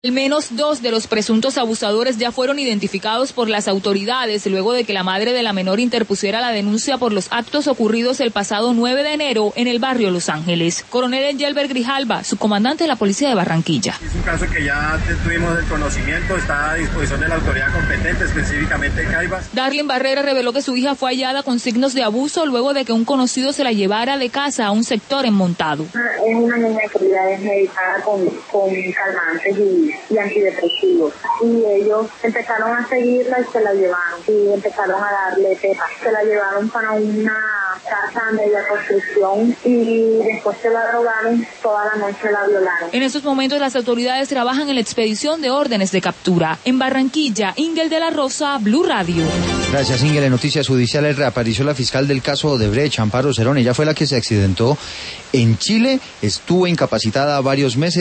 Al menos 2 de los presuntos abusadores ya fueron identificados por las autoridades luego de que la madre de la menor interpusiera la denuncia por los actos ocurridos el pasado 9 de enero en el barrio Los Ángeles. Coronel Engelbert Grijalva, subcomandante de la Policía de Barranquilla. Es un caso que ya tuvimos el conocimiento, está a disposición de la autoridad competente, específicamente Caibas. Darlene Barrera reveló que su hija fue hallada con signos de abuso luego de que un conocido se la llevara de casa a un sector enmontado. Es una niña que ya es medicada con calmantes y antidepresivos, y ellos empezaron a seguirla y se la llevaron, y empezaron a darle pepas, se la llevaron para una casa a media construcción y después se la drogaron, toda la noche la violaron. En estos momentos las autoridades trabajan en la expedición de órdenes de captura. En Barranquilla, Ingel de la Rosa, Blue Radio. Gracias, Ingel. En Noticias Judiciales reapareció la fiscal del caso Odebrecht, Amparo Cerón. Ella fue la que se accidentó en Chile, estuvo incapacitada varios meses.